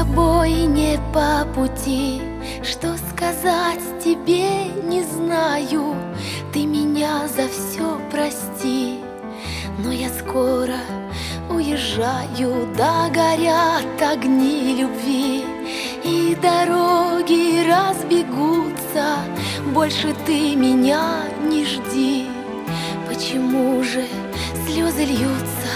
тобой не по пути, что сказать тебе не знаю. Ты меня за все прости, но я скоро уезжаю. Да горят огни любви, и дороги разбегутся. Больше ты меня не жди. Почему же слезы льются?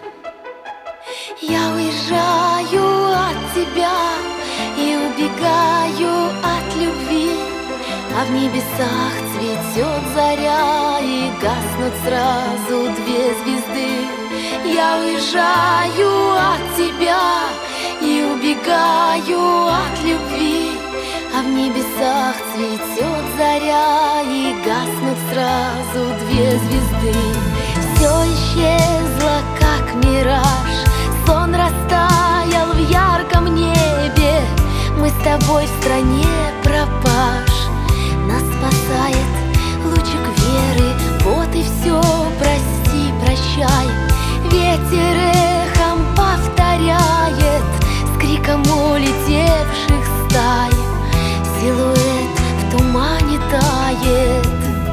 Я уезжаю от тебя и убегаю от любви, а в небесах цветет заря, и гаснут сразу две звезды. Я уезжаю от тебя и убегаю от любви, а в небесах цветет заря, и гаснут сразу две звезды. Все исчезло, как мираж, сон растаял в ярком небе. Мы с тобой в стране пропаж, нас спасает лучик веры. Вот и все, прости, прощай. Ветер эхом повторяет с криком улетевших стай. Силуэт в тумане тает.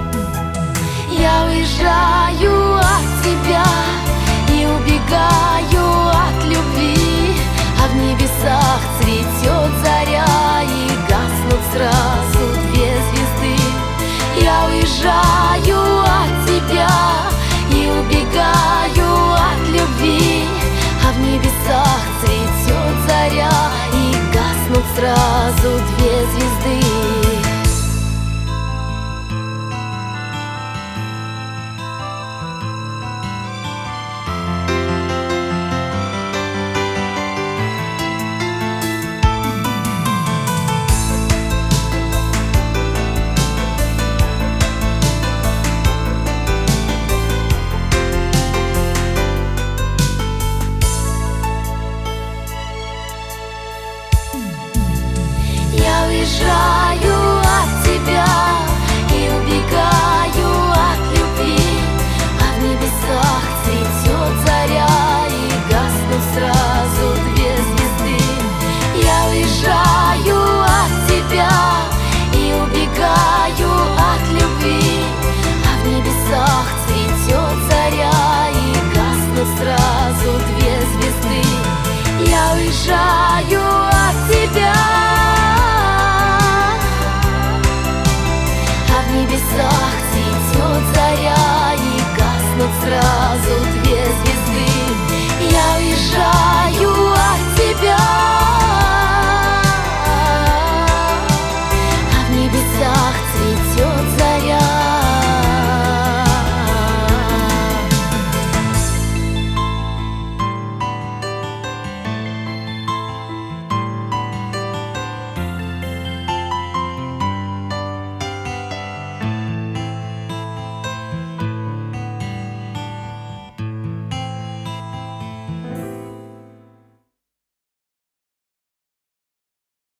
Я уезжаю от тебя и убегаю от любви, а в небесах цветет заря, и гаснут сразу две звезды. Я уезжаю от тебя и убегаю от любви, а в небесах цветет заря, и гаснут сразу две звезды. Уезжаю от тебя и убегаю от любви, а в небесах цветет заря, и гаснут сразу две звезды. Я уезжаю от тебя и убегаю от любви, а в небесах цветет заря, и гаснут сразу две звезды. Я уезжаю от тебя, в небесах цветет заря, и гаснут сразу две звезды. Я уезжаю